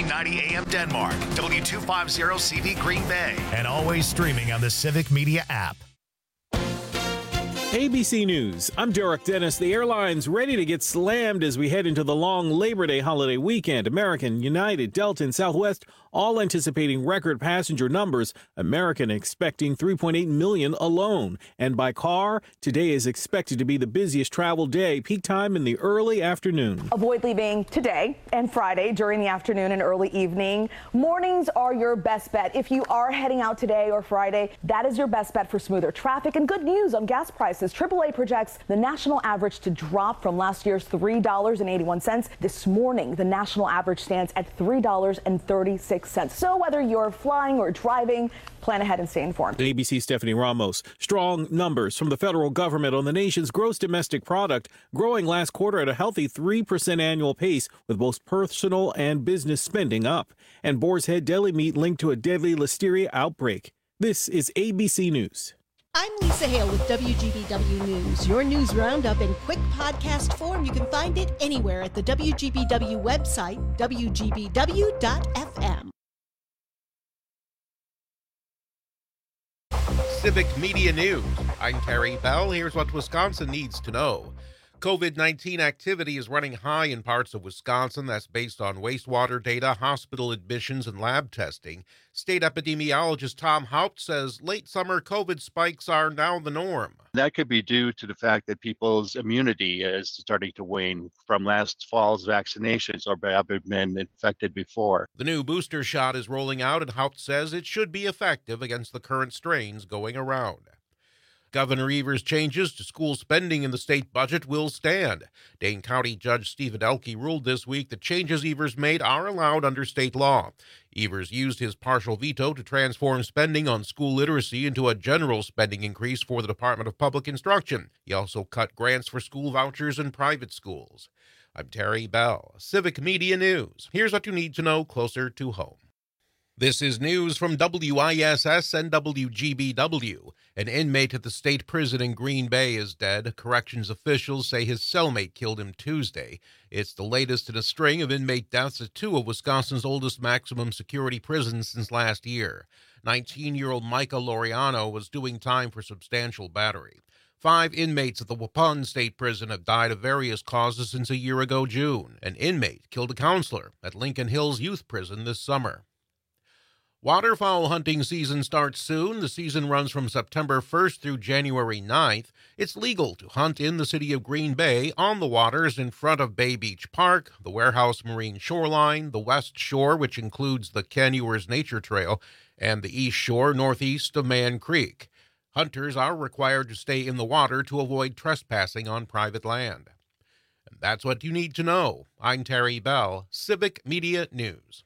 1290 AM Denmark, W250 CV Green Bay, and always streaming on the Civic Media app. ABC News, I'm Derek Dennis. The airlines ready to get slammed as we head into the long Labor Day holiday weekend. American, United, Delta, and Southwest all anticipating record passenger numbers. American expecting 3.8 million alone. And by car, today is expected to be the busiest travel day, peak time in the early afternoon. Avoid leaving today and Friday during the afternoon and early evening. Mornings are your best bet. If you are heading out today or Friday, that is your best bet for smoother traffic. And good news on gas prices. AAA projects the national average to drop from last year's $3.81. This morning, the national average stands at $3.36. So whether you're flying or driving, plan ahead and stay informed. ABC Stephanie Ramos. Strong numbers from the federal government on the nation's gross domestic product, growing last quarter at a healthy 3% annual pace, with both personal and business spending up. And Boar's Head deli meat linked to a deadly listeria outbreak. This is ABC News. I'm Lisa Hale with WGBW News. Your news roundup in quick podcast form. You can find it anywhere at the WGBW website, WGBW.fm. Civic Media News. I'm Terry Bell. Here's what Wisconsin needs to know. COVID-19 activity is running high in parts of Wisconsin. That's based on wastewater data, hospital admissions, and lab testing. State epidemiologist Tom Haupt says late summer COVID spikes are now the norm. That could be due to the fact that people's immunity is starting to wane from last fall's vaccinations or having been infected before. The new booster shot is rolling out, and Haupt says it should be effective against the current strains going around. Governor Evers' changes to school spending in the state budget will stand. Dane County Judge Stephen Elke ruled this week that changes Evers made are allowed under state law. Evers used his partial veto to transform spending on school literacy into a general spending increase for the Department of Public Instruction. He also cut grants for school vouchers in private schools. I'm Terry Bell, Civic Media News. Here's what you need to know closer to home. This is news from WISS and WGBW. An inmate at the state prison in Green Bay is dead. Corrections officials say his cellmate killed him Tuesday. It's the latest in a string of inmate deaths at two of Wisconsin's oldest maximum security prisons since last year. 19-year-old Micah Laureano was doing time for substantial battery. 5 inmates at the Waupun State Prison have died of various causes since a year ago June. An inmate killed a counselor at Lincoln Hills Youth Prison this summer. Waterfowl hunting season starts soon. The season runs from September 1st through January 9th. It's legal to hunt in the city of Green Bay on the waters in front of Bay Beach Park, the Warehouse Marine Shoreline, the West Shore, which includes the Canuers Nature Trail, and the East Shore northeast of Mann Creek. Hunters are required to stay in the water to avoid trespassing on private land. And that's what you need to know. I'm Terry Bell, Civic Media News.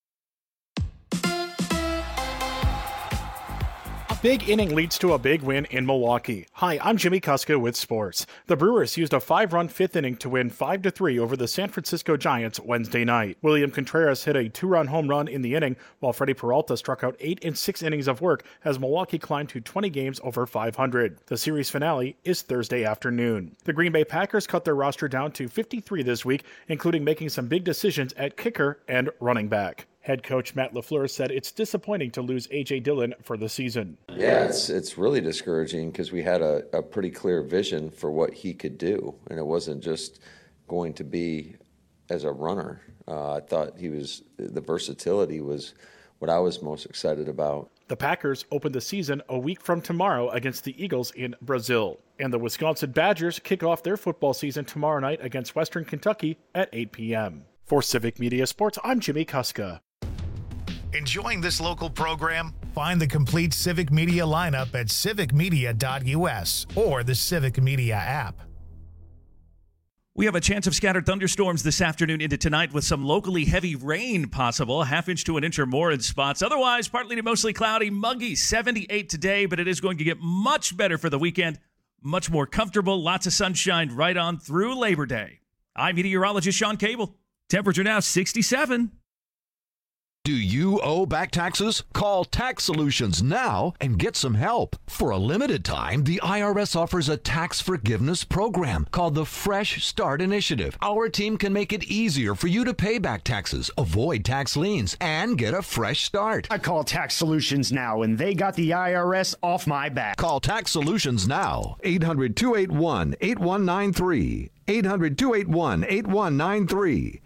Big inning leads to a big win in Milwaukee. Hi, I'm Jimmy Kuska with sports. The Brewers used a 5-run fifth inning to win 5-3 over the San Francisco Giants Wednesday night. William Contreras hit a 2-run home run in the inning, while Freddie Peralta struck out 8 in 6 innings of work as Milwaukee climbed to 20 games over 500. The series finale is Thursday afternoon. The Green Bay Packers cut their roster down to 53 this week, including making some big decisions at kicker and running back. Head coach Matt LaFleur said it's disappointing to lose A.J. Dillon for the season. Yeah, it's really discouraging because we had a pretty clear vision for what he could do, and it wasn't just going to be as a runner. I thought the versatility was what I was most excited about. The Packers open the season a week from tomorrow against the Eagles in Brazil. And the Wisconsin Badgers kick off their football season tomorrow night against Western Kentucky at 8 p.m. For Civic Media Sports, I'm Jimmy Kuska. Enjoying this local program? Find the complete Civic Media lineup at civicmedia.us or the Civic Media app. We have a chance of scattered thunderstorms this afternoon into tonight with some locally heavy rain possible, a half inch to an inch or more in spots. Otherwise, partly to mostly cloudy, muggy, 78 today, but it is going to get much better for the weekend. Much more comfortable, lots of sunshine right on through Labor Day. I'm meteorologist Sean Cable. Temperature now 67. Do you owe back taxes? Call Tax Solutions now and get some help. For a limited time, the IRS offers a tax forgiveness program called the Fresh Start Initiative. Our team can make it easier for you to pay back taxes, avoid tax liens, and get a fresh start. I call Tax Solutions now, and they got the IRS off my back. Call Tax Solutions now. 800-281-8193. 800-281-8193.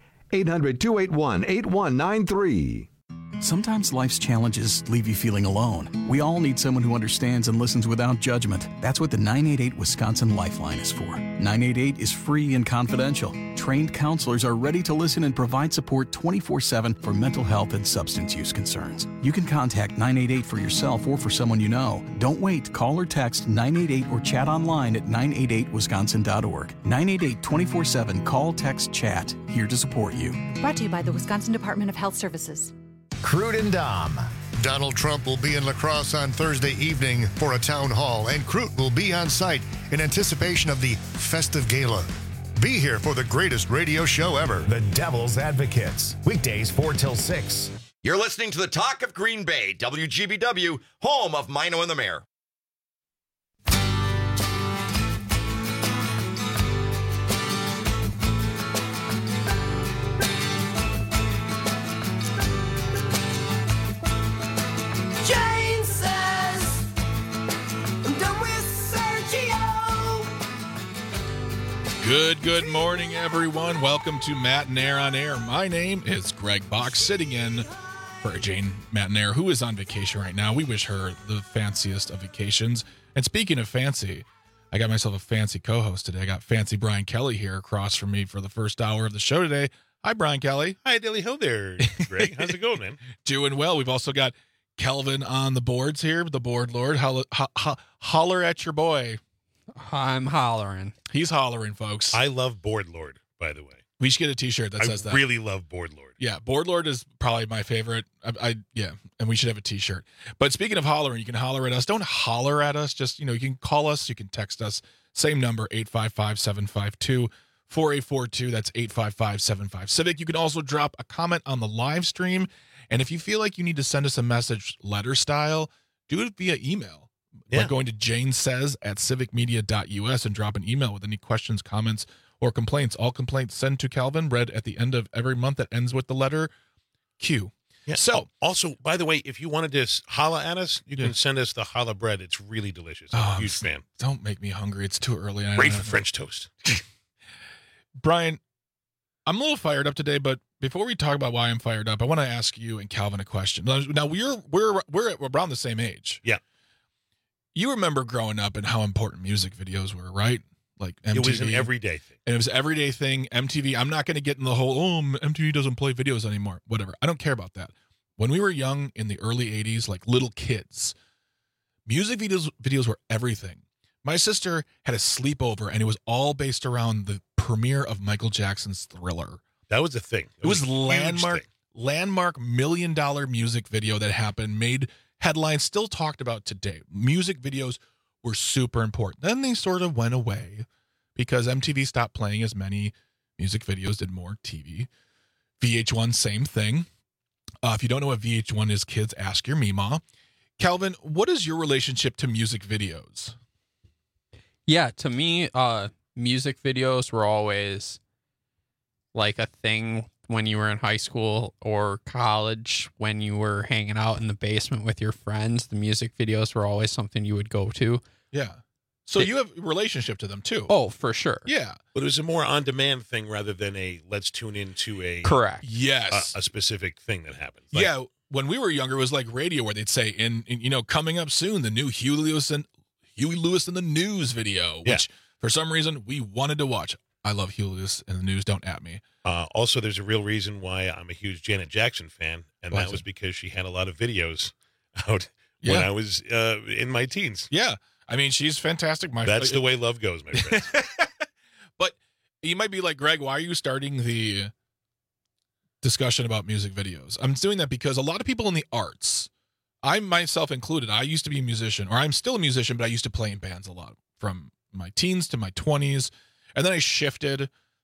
800-281-8193. Sometimes life's challenges leave you feeling alone. We all need someone who understands and listens without judgment. That's what the 988 Wisconsin Lifeline is for. 988 is free and confidential. Trained counselors are ready to listen and provide support 24/7 for mental health and substance use concerns. You can contact 988 for yourself or for someone you know. Don't wait. Call or text 988 or chat online at 988wisconsin.org. 988 24/7. Call, text, chat. Here to support you. Brought to you by the Wisconsin Department of Health Services. Crude and Dom. Donald Trump will be in La Crosse on Thursday evening for a town hall, and Crute will be on site in anticipation of the festive gala. Be here for the greatest radio show ever. The Devil's Advocates. Weekdays 4 till 6. You're listening to the Talk of Green Bay, WGBW, home of Mino and the Mayor. Jane says, I'm done with Sergio. Good morning, everyone. Welcome to Matinaire on Air. My name is Greg Box, sitting in for Jane Matinaire, who is on vacation right now. We wish her the fanciest of vacations. And speaking of fancy, I got myself a fancy co-host today. I got fancy Brian Kelly here across from me for the first hour of the show today. Hi, Brian Kelly. Hi, Dilly Ho there, Greg. How's it going, man? Doing well. We've also got Kelvin on the boards here, the board lord. Holler at your boy. I'm hollering. He's hollering, folks. I love Board Lord, by the way. We should get a T-shirt that says that. I really love Board Lord. Yeah, Board Lord is probably my favorite. Yeah, and we should have a T-shirt. But speaking of hollering, you can holler at us. Don't holler at us. Just, you can call us. You can text us. Same number, 855-752-4842. That's 855-75-CIVIC. You can also drop a comment on the live stream. And if you feel like you need to send us a message letter style, do it via email. By going to janesays@civicmedia.us and drop an email with any questions, comments, or complaints. All complaints sent to Calvin, read at the end of every month that ends with the letter Q. Yeah. So, also, by the way, if you wanted to holla at us, you can send us the challah bread. It's really delicious. I'm a huge fan. Don't make me hungry. It's too early. Great for French toast. Brian, I'm a little fired up today, but before we talk about why I'm fired up, I want to ask you and Calvin a question. Now we're around the same age. Yeah. You remember growing up and how important music videos were, right? Like MTV. It was an everyday thing. And it was an everyday thing. MTV, I'm not going to get in the whole, MTV doesn't play videos anymore. Whatever. I don't care about that. When we were young in the early 80s, like little kids, music videos were everything. My sister had a sleepover, and it was all based around the premiere of Michael Jackson's Thriller. That was the thing. It was landmark $1 million music video that happened, made headlines, still talked about today. Music videos were super important. Then they sort of went away because MTV stopped playing as many music videos, did more TV. VH1, same thing. If you don't know what VH1 is, kids, ask your Meemaw. Calvin, what is your relationship to music videos? Yeah, to me, music videos were always like a thing when you were in high school or college, when you were hanging out in the basement with your friends. The music videos were always something you would go to. Yeah. So you have a relationship to them too. Oh, for sure. Yeah. But it was a more on-demand thing rather than a let's tune into a correct. Yes. A specific thing that happened. Like, yeah. When we were younger, it was like radio where they'd say, in coming up soon, the new Huey Lewis and the News video, which for some reason we wanted to watch. I love Huey Lewis and the News. Don't at me. Also, there's a real reason why I'm a huge Janet Jackson fan, and Why that is was it? because she had a lot of videos out when I was in my teens. Yeah. I mean, she's fantastic. That's the way love goes, my friends. But you might be like, Greg, why are you starting the discussion about music videos? I'm doing that because a lot of people in the arts, I myself included, I used to be a musician, or I'm still a musician, but I used to play in bands a lot from my teens to my 20s. And then I shifted,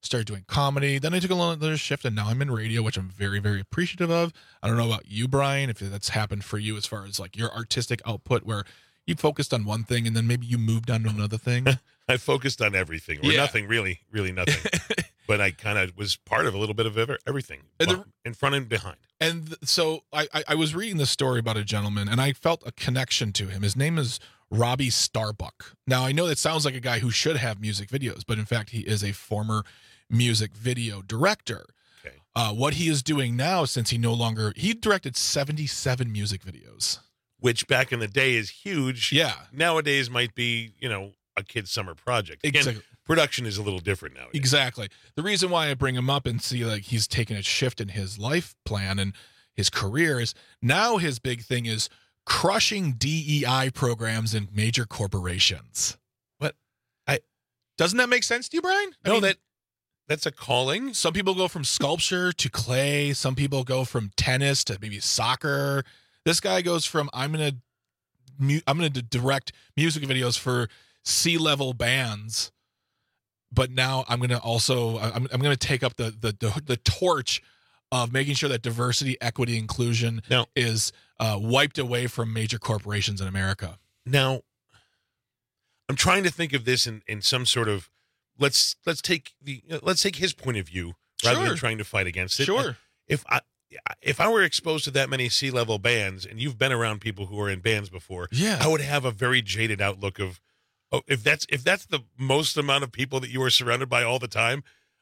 started doing comedy. Then I took a little shift, and now I'm in radio, which I'm very, very appreciative of. I don't know about you, Brian, if that's happened for you as far as like your artistic output, where you focused on one thing and then maybe you moved on to another thing. I focused on everything, or nothing, really nothing. But I kind of was part of a little bit of everything, in front and behind. And so I was reading this story about a gentleman, and I felt a connection to him. His name is Robbie Starbuck. Now, I know that sounds like a guy who should have music videos, but in fact, he is a former music video director. Okay. What he is doing now, since he directed 77 music videos. Which back in the day is huge. Yeah. Nowadays might be, a kid's summer project. Again, Exactly. Production is a little different nowadays. Exactly. The reason why I bring him up and see like he's taken a shift in his life plan and his career is now his big thing is crushing DEI programs in major corporations. Doesn't that make sense to you, Brian? No, that's a calling. Some people go from sculpture to clay. Some people go from tennis to maybe soccer. This guy goes from I'm gonna direct music videos for C-level bands, but now I'm gonna also I'm gonna take up the torch of making sure that diversity, equity, inclusion is wiped away from major corporations in America. Now, I'm trying to think of this in some sort of let's take his point of view rather than trying to fight against it. Sure. If I were exposed to that many C-level bands, and you've been around people who are in bands before, I would have a very jaded outlook of, if that's the most amount of people that you are surrounded by all the time,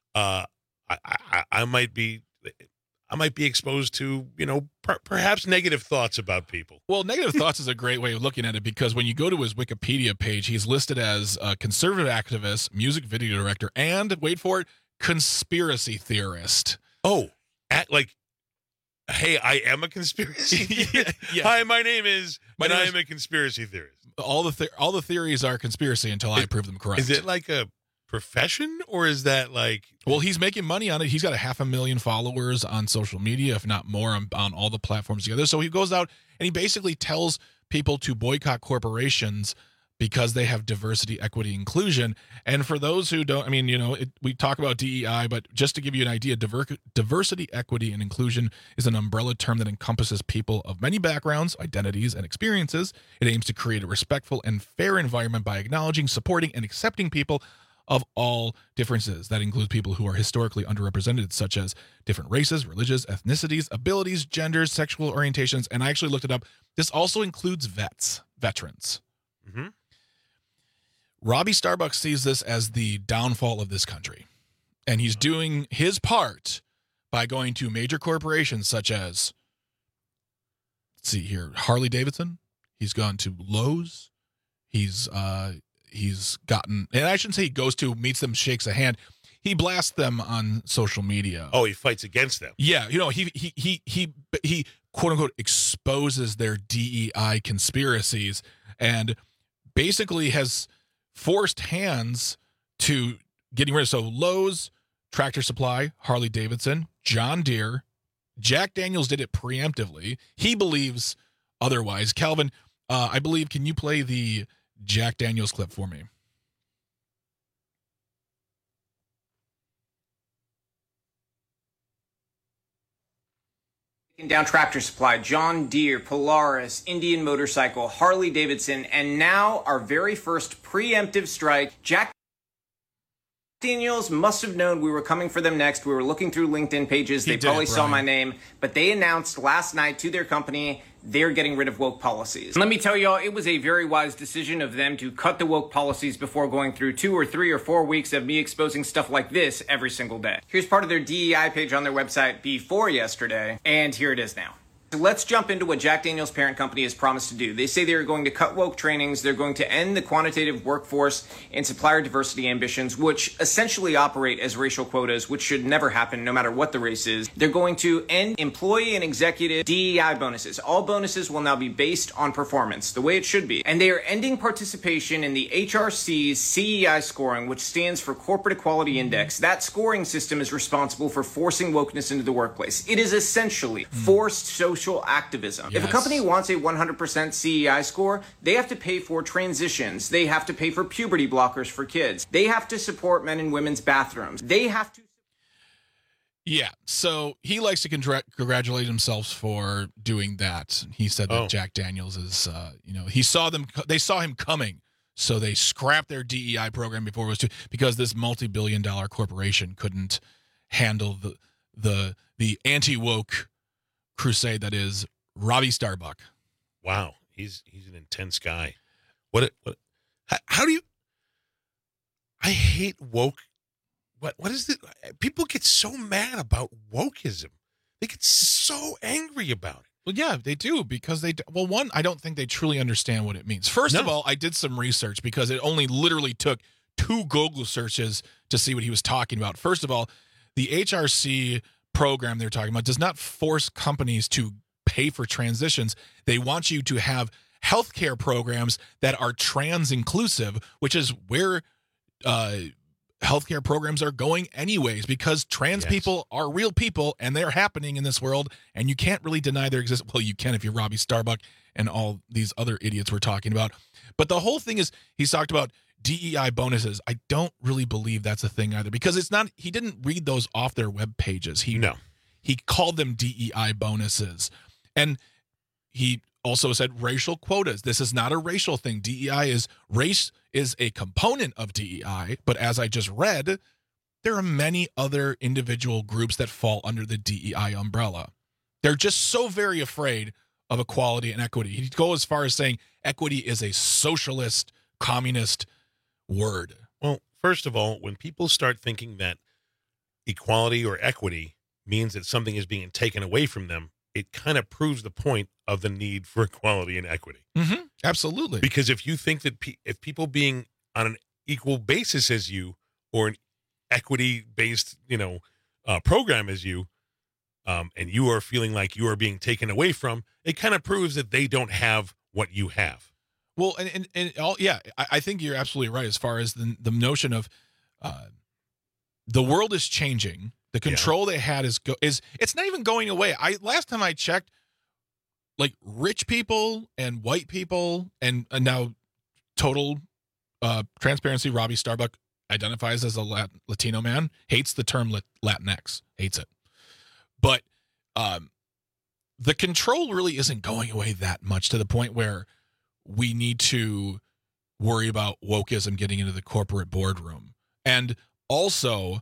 I might be exposed to, perhaps negative thoughts about people. Well, negative thoughts is a great way of looking at it, because when you go to his Wikipedia page, he's listed as a conservative activist, music video director, and, wait for it, conspiracy theorist. Oh, hey, I am a conspiracy theorist. Yeah. Hi, my name is, I am a conspiracy theorist. All the theories are conspiracy until I prove them correct. Is it like a profession, or is that like? Well, he's making money on it. He's got 500,000 followers on social media, if not more, on all the platforms together. So he goes out and he basically tells people to boycott corporations because they have diversity, equity, inclusion. And for those who don't, we talk about DEI, but just to give you an idea, diversity, equity, and inclusion is an umbrella term that encompasses people of many backgrounds, identities, and experiences. It aims to create a respectful and fair environment by acknowledging, supporting, and accepting people of all differences. That includes people who are historically underrepresented, such as different races, religions, ethnicities, abilities, genders, sexual orientations. And I actually looked it up. This also includes veterans. Mm-hmm. Robbie Starbuck sees this as the downfall of this country. And he's doing his part by going to major corporations such as, let's see here, Harley Davidson. He's gone to Lowe's. He's gotten, and I shouldn't say he goes to, meets them, shakes a hand. He blasts them on social media. Oh, he fights against them. Yeah, he quote unquote exposes their DEI conspiracies and basically has forced hands to getting rid of. So Lowe's, Tractor Supply, Harley Davidson, John Deere, Jack Daniels did it preemptively. He believes otherwise. Calvin, I believe, can you play the Jack Daniels clip for me? Down Tractor Supply, John Deere, Polaris, Indian Motorcycle, Harley Davidson, and now our very first preemptive strike. Jack Daniels must have known we were coming for them next. We were looking through LinkedIn pages. They probably saw my name, but they announced last night to their company they're getting rid of woke policies. Let me tell y'all, it was a very wise decision of them to cut the woke policies before going through 2 or 3 or 4 weeks of me exposing stuff like this every single day. Here's part of their DEI page on their website before yesterday, and here it is now. So let's jump into what Jack Daniels' parent company has promised to do. They say they're going to cut woke trainings, they're going to end the quantitative workforce and supplier diversity ambitions, which essentially operate as racial quotas, which should never happen no matter what the race is. They're going to end employee and executive DEI bonuses. All bonuses will now be based on performance, the way it should be. And they are ending participation in the HRC's CEI scoring, which stands for Corporate Equality Index. That scoring system is responsible for forcing wokeness into the workplace. It is essentially forced social social activism. If a Yes. company wants a 100% CEI score, they have to pay for transitions. They have to pay for puberty blockers for kids. They have to support men and women's bathrooms. They have to. Yeah, so he likes to congratulate himself for doing that. He said that Jack Daniels is, they saw him coming, so they scrapped their DEI program before it was because this multi-billion-dollar corporation couldn't handle the anti-woke crusade that is Robbie Starbuck. Wow, he's an intense guy. How do you? I hate woke. What is it? People get so mad about wokeism. They get so angry about it. Well, yeah, they do because I don't think they truly understand what it means. First of all, I did some research because it only literally took 2 Google searches to see what he was talking about. First of all, the HRC program they're talking about does not force companies to pay for transitions. They want you to have healthcare programs that are trans inclusive, which is where healthcare programs are going anyways, because trans people are real people and they're happening in this world, and you can't really deny their existence. Well, you can if you're Robbie Starbuck and all these other idiots we're talking about. But the whole thing is, he's talked about DEI bonuses. I don't really believe that's a thing either, because it's not. He didn't read those off their web pages. He called them DEI bonuses, and he also said racial quotas. This is not a racial thing. DEI is race is a component of DEI, but as I just read, there are many other individual groups that fall under the DEI umbrella. They're just so very afraid of equality and equity. He'd go as far as saying equity is a socialist, communist word. Well, first of all, when people start thinking that equality or equity means that something is being taken away from them, it kind of proves the point of the need for equality and equity. Mm-hmm. Absolutely. Because if you think that if people being on an equal basis as you, or an equity-based, program as you, and you are feeling like you are being taken away from, it kind of proves that they don't have what you have. Well, I think you're absolutely right as far as the notion of the world is changing. The control they had is it's not even going away. Last time I checked, like rich people and white people and now total transparency, Robbie Starbuck identifies as a Latino man, hates the term Latinx, hates it. But the control really isn't going away that much to the point where we need to worry about wokeism getting into the corporate boardroom. And also,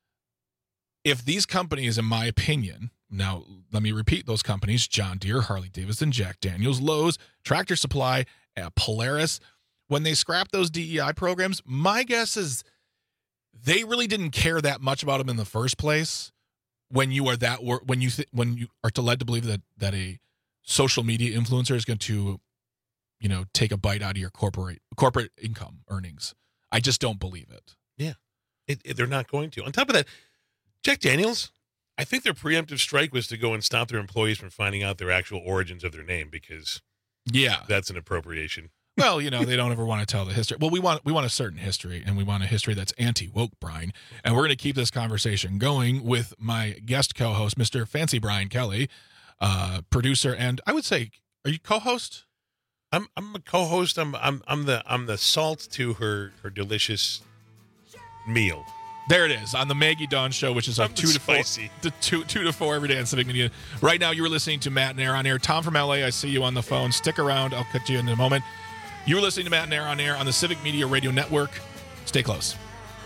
if these companies, in my opinion, now let me repeat those companies: John Deere, Harley Davidson, Jack Daniels, Lowe's, Tractor Supply, Polaris, when they scrapped those DEI programs, my guess is they really didn't care that much about them in the first place. When you are when you are led to believe that a social media influencer is going to, take a bite out of your corporate income earnings, I just don't believe it. Yeah, they're not going to. On top of that, Jack Daniels, I think their preemptive strike was to go and stop their employees from finding out their actual origins of their name, because that's an appropriation. Well, they don't ever want to tell the history. Well, we want a certain history, and we want a history that's anti-woke, Brian. And we're going to keep this conversation going with my guest co-host, Mr. Fancy Brian Kelly, producer, and I would say, are you co-host? I'm a co-host. I'm the salt to her delicious meal. There it is on the Maggie Dawn Show, which is like 2 to 4, 2 to 4 every day on Civic Media. Right now, you were listening to Matt and Air on Air. Tom from LA, I see you on the phone. Stick around. I'll cut you in a moment. You were listening to Matt and Air on the Civic Media Radio Network. Stay close.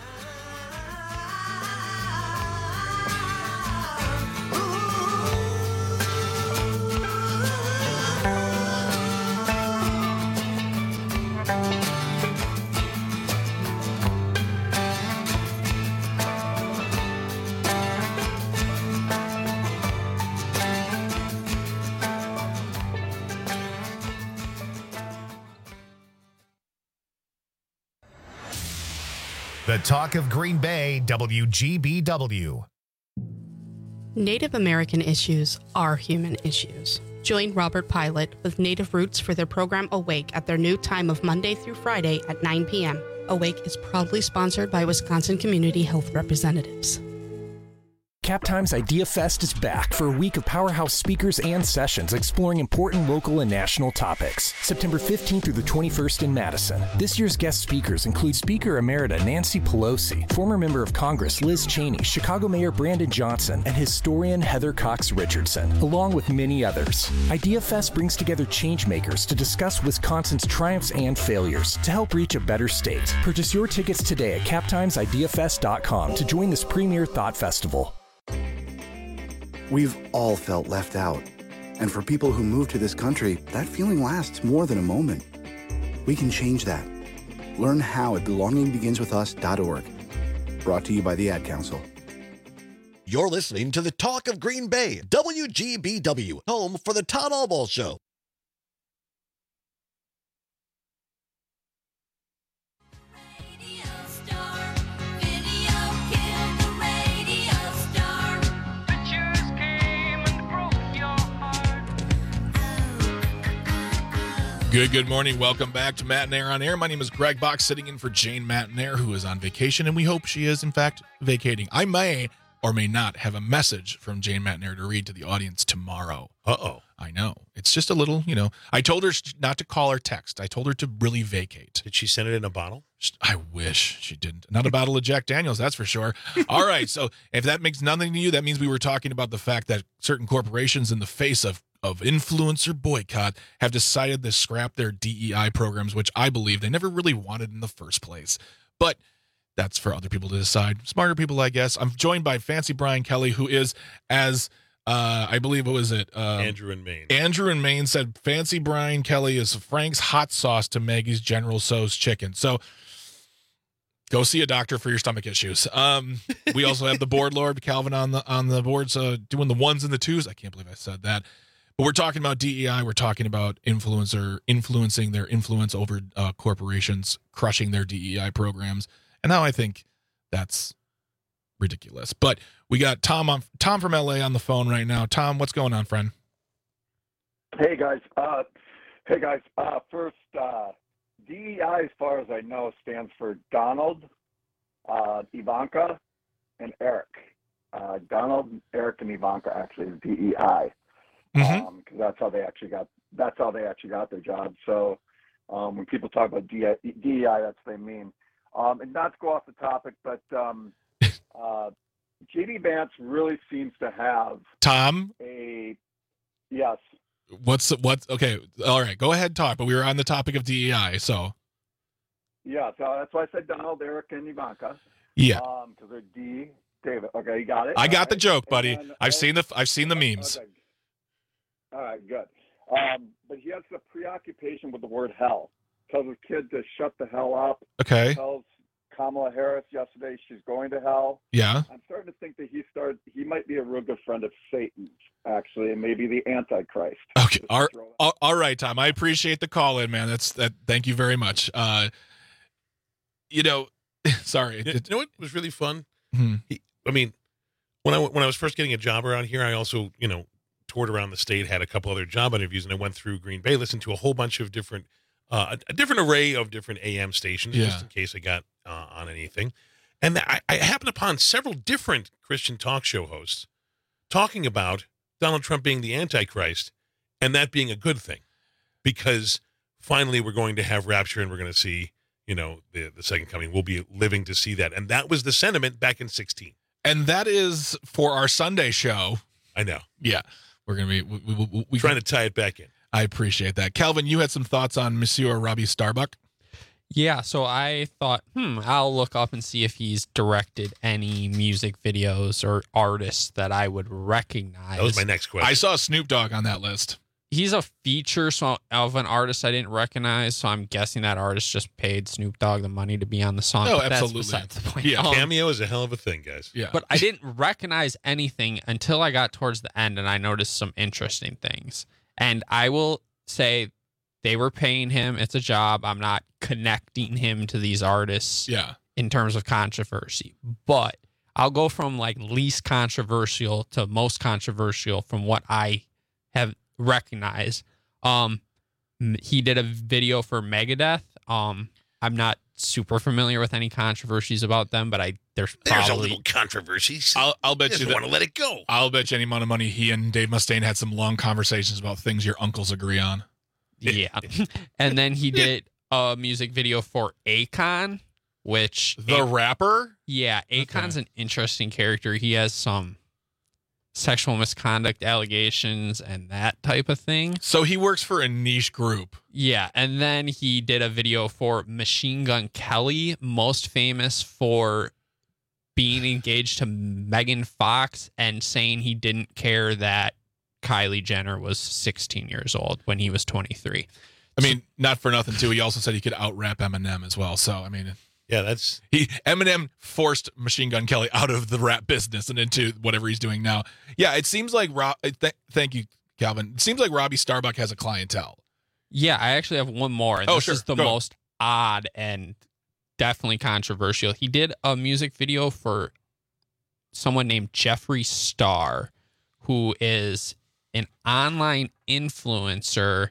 The Talk of Green Bay, WGBW. Native American issues are human issues. Join Robert Pilot with Native Roots for their program Awake at their new time of Monday through Friday at 9 p.m. Awake is proudly sponsored by Wisconsin Community Health Representatives. Cap Times Idea Fest is back for a week of powerhouse speakers and sessions exploring important local and national topics. September 15th through the 21st in Madison. This year's guest speakers include Speaker Emerita Nancy Pelosi, former member of Congress Liz Cheney, Chicago Mayor Brandon Johnson, and historian Heather Cox Richardson, along with many others. Idea Fest brings together changemakers to discuss Wisconsin's triumphs and failures to help reach a better state. Purchase your tickets today at captimesideafest.com to join this premier thought festival. We've all felt left out. And for people who move to this country, that feeling lasts more than a moment. We can change that. Learn how at belongingbeginswithus.org. Brought to you by the Ad Council. You're listening to the Talk of Green Bay, WGBW, home for the Todd Albaugh Show. Good morning. Welcome back to Matt and Air on Air. My name is Greg Bach, sitting in for Jane Mattinair, who is on vacation, and we hope she is, in fact, vacating. I may or may not have a message from Jane Mattinair to read to the audience tomorrow. Uh-oh. I know. It's just a little, I told her not to call or text. I told her to really vacate. Did she send it in a bottle? I wish she didn't. Not a bottle of Jack Daniels, that's for sure. All right, so if that makes nothing to you, that means we were talking about the fact that certain corporations, in the face of influencer boycott, have decided to scrap their DEI programs, which I believe they never really wanted in the first place. But that's for other people to decide. Smarter people, I guess. I'm joined by Fancy Brian Kelly, who is, as I believe, what was it? Andrew in Maine. Andrew in Maine said Fancy Brian Kelly is Frank's hot sauce to Maggie's General Tso's chicken. So go see a doctor for your stomach issues. We also have the board lord, Calvin, on the boards, doing the ones and the twos. I can't believe I said that. But we're talking about DEI. We're talking about influencing their influence over corporations, crushing their DEI programs. And now I think that's ridiculous. But we got Tom from LA on the phone right now. Tom, what's going on, friend? Hey guys. First, DEI, as far as I know, stands for Donald, Ivanka, and Eric. Donald, Eric, and Ivanka actually is DEI. Because that's how they actually got their job. So when people talk about DEI, that's what they mean. And not to go off the topic, but J.D. Vance really seems to have Tom. Yes. Okay. All right. Go ahead, talk. But we were on the topic of DEI, so. Yeah. So that's why I said Donald, Eric, and Ivanka. Yeah. Because they're D. David. Okay, you got it. I got the joke, buddy. Then, I've seen the memes. Okay. All right, good. But he has the preoccupation with the word hell. Tells his kid to shut the hell up. Okay. Tells Kamala Harris yesterday she's going to hell. Yeah. I'm starting to think that he might be a real good friend of Satan's, actually, and maybe the Antichrist. Okay. All right, Tom. I appreciate the call in, man. Thank you very much. Sorry. You know what was really fun? Mm-hmm. When I was first getting a job around here, I also, toured around the state, had a couple other job interviews, and I went through Green Bay, listened to a whole bunch of different, a different array of different AM stations, just in case I got on anything. And I happened upon several different Christian talk show hosts talking about Donald Trump being the Antichrist and that being a good thing, because finally we're going to have rapture and we're going to see, the second coming. We'll be living to see that. And that was the sentiment back in 2016. And that is for our Sunday show. I know. Yeah. We're going to be we trying to tie it back in. I appreciate that. Calvin, you had some thoughts on Monsieur Robbie Starbuck? Yeah, so I thought, I'll look up and see if he's directed any music videos or artists that I would recognize. That was my next question. I saw Snoop Dogg on that list. He's a feature of an artist I didn't recognize, so I'm guessing that artist just paid Snoop Dogg the money to be on the song. Oh, absolutely. That's besides the point. Yeah, cameo is a hell of a thing, guys. Yeah. But I didn't recognize anything until I got towards the end, and I noticed some interesting things. And I will say they were paying him. It's a job. I'm not connecting him to these artists in terms of controversy. But I'll go from least controversial to most controversial from what I have recognized. He did a video for Megadeth. I'm not super familiar with any controversies about them, but there's a probably little controversy. I'll bet you want to let it go. I'll bet you any amount of money he and Dave Mustaine had some long conversations about things your uncles agree on. Yeah. And then he did a music video for Akon, which the rapper? Yeah, Akon's an interesting character. He has some sexual misconduct allegations and that type of thing. So he works for a niche group. Yeah, and then he did a video for Machine Gun Kelly, most famous for being engaged to Megan Fox and saying he didn't care that Kylie Jenner was 16 years old when he was 23. I mean, not for nothing, too. He also said he could out-rap Eminem as well. So, I mean... Yeah, Eminem forced Machine Gun Kelly out of the rap business and into whatever he's doing now. Yeah, it seems like thank you, Calvin. It seems like Robbie Starbuck has a clientele. Yeah, I actually have one more. And this is the most odd and definitely controversial. He did a music video for someone named Jeffree Star, who is an online influencer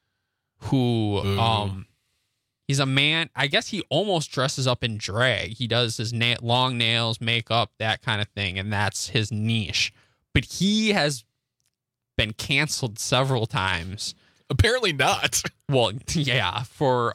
who he's a man. I guess he almost dresses up in drag. He does his long nails, makeup, that kind of thing, and that's his niche. But he has been canceled several times. Apparently not. Well, yeah, for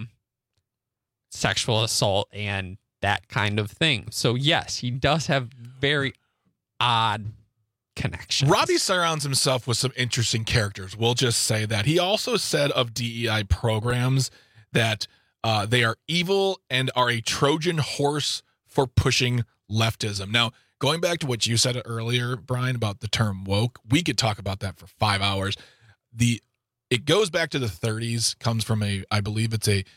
sexual assault and that kind of thing. So yes, he does have very odd connections. Robbie surrounds himself with some interesting characters. We'll just say that. He also said of DEI programs that they are evil and are a Trojan horse for pushing leftism. Now, going back to what you said earlier, Brian, about the term woke, we could talk about that for 5 hours. It goes back to the 30s, comes from I believe it's a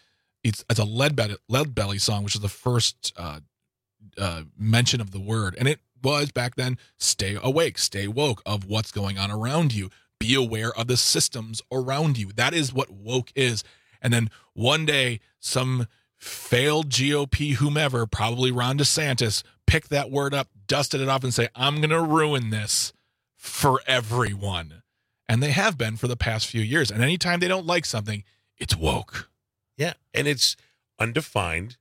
Lead Belly song, which is the first mention of the word. And it was back then, stay awake, stay woke of what's going on around you. Be aware of the systems around you. That is what woke is. And then one day, some failed GOP whomever, probably Ron DeSantis, picked that word up, dusted it off, and say, I'm going to ruin this for everyone. And they have been for the past few years. And anytime they don't like something, it's woke. Yeah, and it's undefined.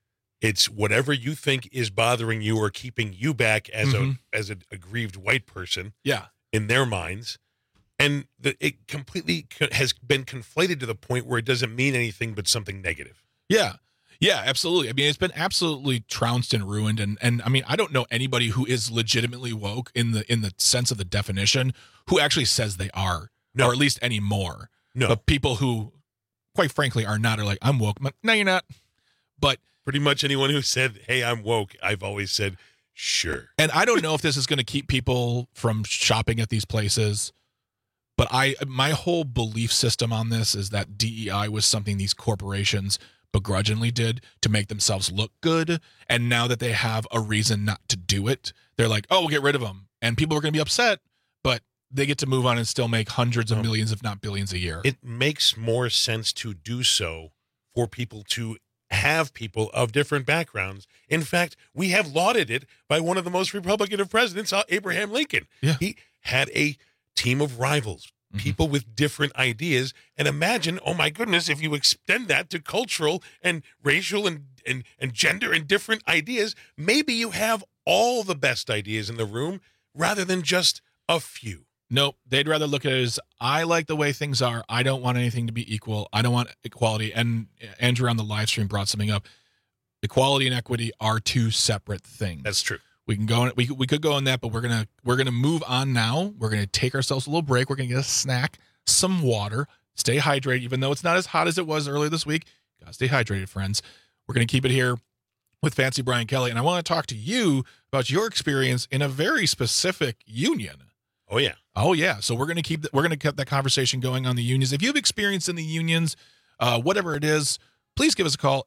It's whatever you think is bothering you or keeping you back as a aggrieved white person. Yeah, in their minds. And it completely has been conflated to the point where it doesn't mean anything but something negative. Yeah. Yeah, absolutely. I mean, it's been absolutely trounced and ruined. And I mean, I don't know anybody who is legitimately woke in the sense of the definition who actually says they are, or at least anymore. No. But people who, quite frankly, are not, are like, I'm woke. No, you're not. But pretty much anyone who said, hey, I'm woke, I've always said, sure. And I don't know if this is going to keep people from shopping at these places. But my whole belief system on this is that DEI was something these corporations begrudgingly did to make themselves look good. And now that they have a reason not to do it, they're like, oh, we'll get rid of them. And people are going to be upset, but they get to move on and still make hundreds of millions, if not billions a year. It makes more sense to do so for people to have people of different backgrounds. In fact, we have lauded it by one of the most Republican of presidents, Abraham Lincoln. Yeah. He had a team of rivals, people with different ideas. And imagine, oh my goodness, if you extend that to cultural and racial and gender and different ideas, maybe you have all the best ideas in the room rather than just a few. Nope. They'd rather look at it as, I like the way things are. I don't want anything to be equal. I don't want equality. And Andrew on the live stream brought something up. Equality and equity are two separate things. That's true. We can go. We could go on that, but we're gonna move on now. We're gonna take ourselves a little break. We're gonna get a snack, some water, stay hydrated. Even though it's not as hot as it was earlier this week, gotta stay hydrated, friends. We're gonna keep it here with Fancy Brian Kelly, and I want to talk to you about your experience in a very specific union. Oh yeah. Oh yeah. So we're gonna keep that conversation going on the unions. If you have experience in the unions, whatever it is, please give us a call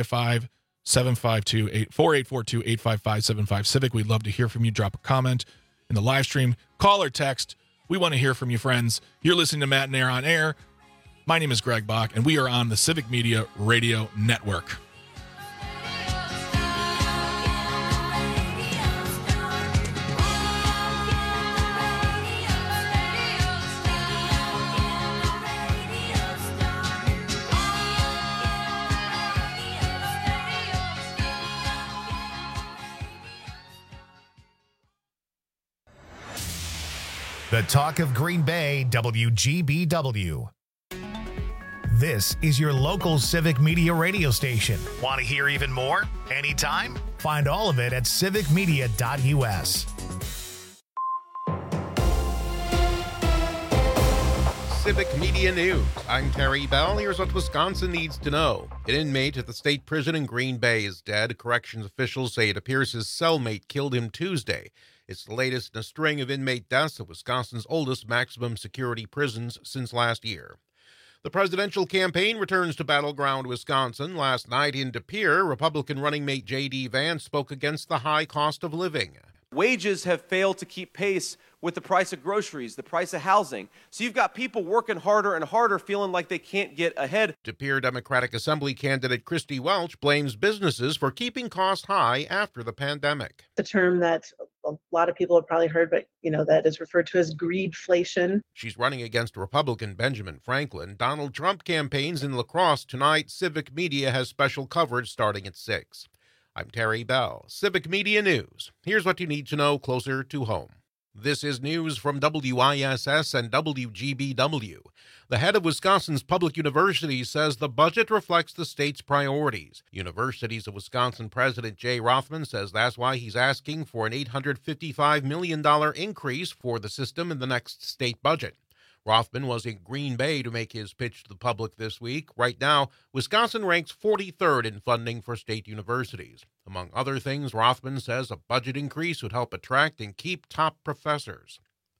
855-752-4842-855-75 Civic. We'd love to hear from you. Drop a comment in the live stream, call or text. We want to hear from you, friends. You're listening to Matt and Air on Air. My name is Greg Bach, and we are on the Civic Media Radio Network. The Talk of Green Bay, WGBW. This is your local Civic Media radio station. Want to hear even more? Anytime? Find all of it at civicmedia.us. Civic Media News. I'm Terry Bell. Here's what Wisconsin needs to know. An inmate at the state prison in Green Bay is dead. Corrections officials say it appears his cellmate killed him Tuesday. It's the latest in a string of inmate deaths at Wisconsin's oldest maximum security prisons since last year. The presidential campaign returns to battleground Wisconsin. Last night in De Pere, Republican running mate J.D. Vance spoke against the high cost of living. Wages have failed to keep pace with the price of groceries, the price of housing. So you've got people working harder and harder, feeling like they can't get ahead. De Pere Democratic Assembly candidate Christy Welch blames businesses for keeping costs high after the pandemic. The term that a lot of people have probably heard, but that is referred to as greedflation. She's running against Republican Benjamin Franklin. Donald Trump campaigns in La Crosse tonight. Civic Media has special coverage starting at 6. I'm Terry Bell, Civic Media News. Here's what you need to know closer to home. This is news from WISS and WGBW. The head of Wisconsin's public universities says the budget reflects the state's priorities. Universities of Wisconsin President Jay Rothman says that's why he's asking for an $855 million increase for the system in the next state budget. Rothman was in Green Bay to make his pitch to the public this week. Right now, Wisconsin ranks 43rd in funding for state universities. Among other things, Rothman says a budget increase would help attract and keep top professors.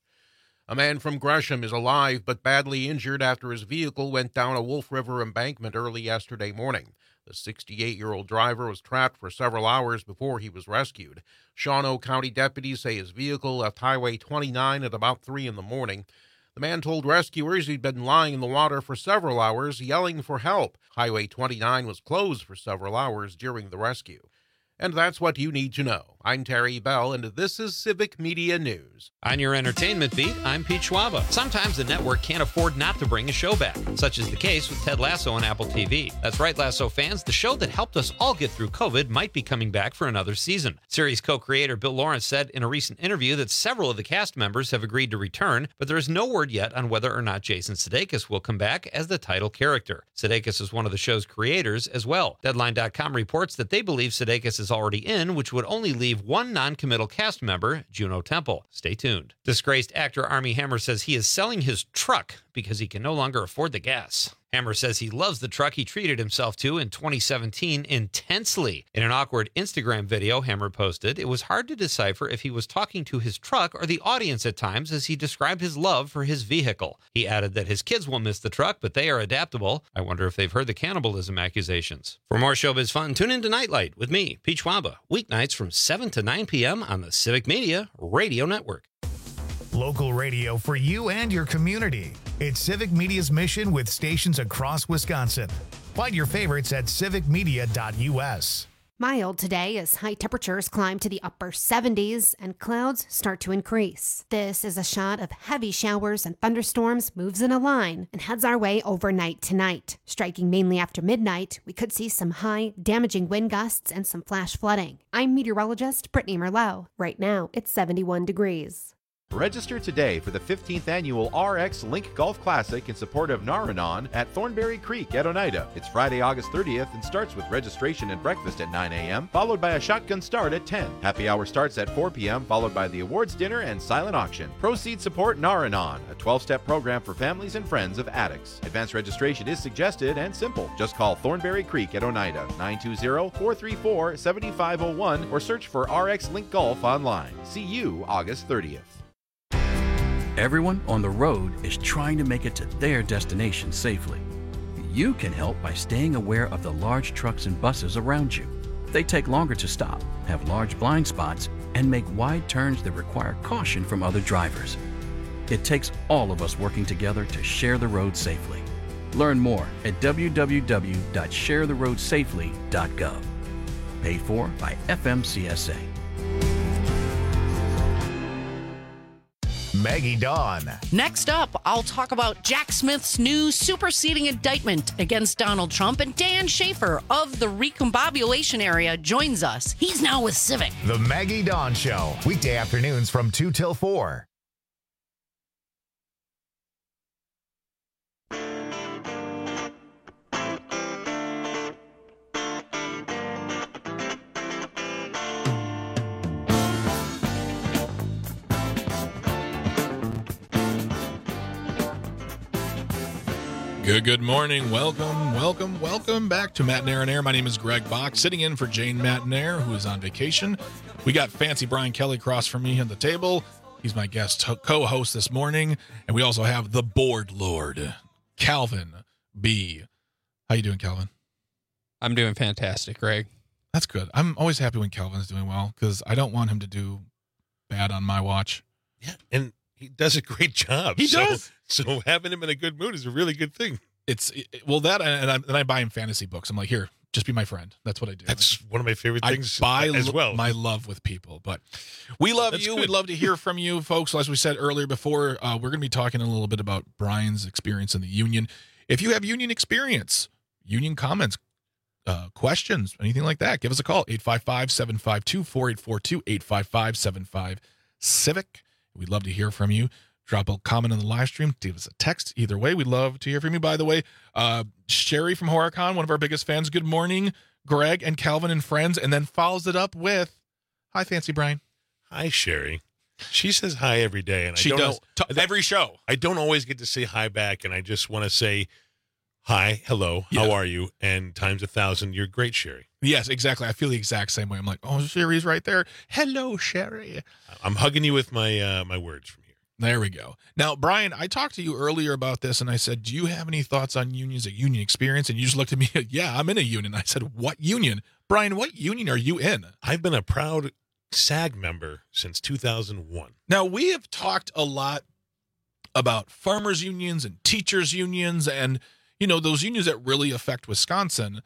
A man from Gresham is alive but badly injured after his vehicle went down a Wolf River embankment early yesterday morning. The 68-year-old driver was trapped for several hours before he was rescued. Shawano County deputies say his vehicle left Highway 29 at about 3 in the morning. The man told rescuers he'd been lying in the water for several hours, yelling for help. Highway 29 was closed for several hours during the rescue. And that's what you need to know. I'm Terry Bell, and this is Civic Media News. On your entertainment beat, I'm Pete Schwaba. Sometimes the network can't afford not to bring a show back, such is the case with Ted Lasso on Apple TV. That's right, Lasso fans, the show that helped us all get through COVID might be coming back for another season. Series co-creator Bill Lawrence said in a recent interview that several of the cast members have agreed to return, but there is no word yet on whether or not Jason Sudeikis will come back as the title character. Sudeikis is one of the show's creators as well. Deadline.com reports that they believe Sudeikis is already in, which would only leave one non-committal cast member, Juno Temple. Stay tuned. Disgraced actor Armie Hammer says he is selling his truck because he can no longer afford the gas. Hammer says he loves the truck he treated himself to in 2017 intensely. In an awkward Instagram video Hammer posted, it was hard to decipher if he was talking to his truck or the audience at times as he described his love for his vehicle. He added that his kids will miss the truck, but they are adaptable. I wonder if they've heard the cannibalism accusations. For more showbiz fun, tune in to Nightlight with me, Pete Schwaba, weeknights from 7 to 9 p.m. on the Civic Media Radio Network. Local radio for you and your community. It's Civic Media's mission with stations across Wisconsin. Find your favorites at civicmedia.us. Mild today as high temperatures climb to the upper 70s and clouds start to increase. This is a shot of heavy showers and thunderstorms moves in a line and heads our way overnight tonight. Striking mainly after midnight, we could see some high, damaging wind gusts and some flash flooding. I'm meteorologist Brittany Merlot. Right now, it's 71 degrees. Register today for the 15th annual RX Link Golf Classic in support of Naranon at Thornberry Creek at Oneida. It's Friday, August 30th and starts with registration and breakfast at 9 a.m., followed by a shotgun start at 10. Happy hour starts at 4 p.m., followed by the awards dinner and silent auction. Proceeds support Naranon, a 12-step program for families and friends of addicts. Advanced registration is suggested and simple. Just call Thornberry Creek at Oneida, 920-434-7501, or search for RX Link Golf online. See you August 30th. Everyone on the road is trying to make it to their destination safely. You can help by staying aware of the large trucks and buses around you. They take longer to stop, have large blind spots, and make wide turns that require caution from other drivers. It takes all of us working together to share the road safely. Learn more at www.sharetheroadsafely.gov. Paid for by FMCSA. Maggie Dawn. Next up, I'll talk about Jack Smith's new superseding indictment against Donald Trump, and Dan Schaefer of the Recombobulation area joins us. He's now with Civic. The Maggie Dawn Show, weekday afternoons from 2 till 4. Good morning. Welcome back to Matt and Aaron Air. My name is Greg Bach, sitting in for Jane Mattinair, who is on vacation. We got fancy Brian Kelly across from me at the table. He's my guest co-host this morning. And we also have the board lord, Calvin B. How you doing, Calvin? I'm doing fantastic, Greg. That's good. I'm always happy when Calvin's doing well because I don't want him to do bad on my watch. Yeah, and he does a great job. He does. So having him in a good mood is a really good thing. That and I buy him fantasy books. I'm like, here, just be my friend. That's what I do. That's one of my favorite things I buy as well. My love with people. But we love That's you. good. We'd love to hear from you, folks. As we said earlier before, we're going to be talking a little bit about Brian's experience in the union. If you have union experience, union comments, questions, anything like that, give us a call. 855-752-4842, 855-75-CIVIC. We'd love to hear from you. Drop a comment on the live stream. Give us a text. Either way, we'd love to hear from you. By the way, Sherry from HorrorCon, one of our biggest fans. Good morning, Greg and Calvin and friends. And then follows it up with, hi, Fancy Brian. Hi, Sherry. She says hi every day. And She I don't does. Every show. I don't always get to say hi back, and I just want to say hi, hello, how are you? And times 1,000, you're great, Sherry. Yes, exactly. I feel the exact same way. I'm like, oh, Sherry's right there. Hello, Sherry. I'm hugging you with my my words from here. There we go. Now, Brian, I talked to you earlier about this, and I said, do you have any thoughts on unions, a union experience? And you just looked at me, yeah, I'm in a union. I said, what union? Brian, what union are you in? I've been a proud SAG member since 2001. Now, we have talked a lot about farmers unions and teachers unions and, you know, those unions that really affect Wisconsin.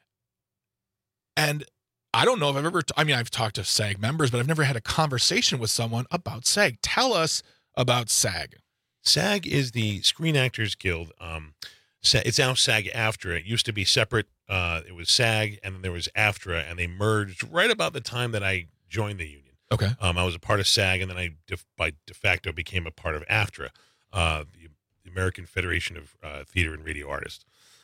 And I don't know if I've talked to SAG members, but I've never had a conversation with someone about SAG. Tell us about SAG. SAG is the Screen Actors Guild. It's now SAG-AFTRA. It used to be separate. It was SAG, and then there was AFTRA, and they merged right about the time that I joined the union. Okay. I was a part of SAG, and then I by de facto became a part of AFTRA, the American Federation of Theater and Radio Artists.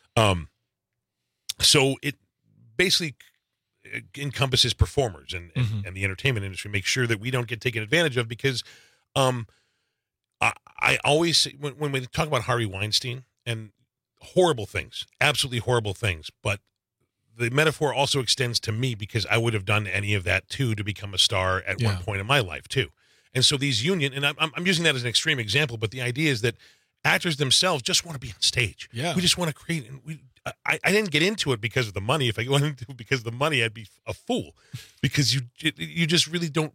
So it basically encompasses performers and the entertainment industry. Make sure that we don't get taken advantage of because I always when we talk about Harvey Weinstein and horrible things, absolutely horrible things, but the metaphor also extends to me because I would have done any of that too to become a star at one point in my life too. And so these union, and I'm using that as an extreme example, but the idea is that actors themselves just want to be on stage. Yeah, we just want to create. And I didn't get into it because of the money. If I went into it because of the money, I'd be a fool, because you just really don't.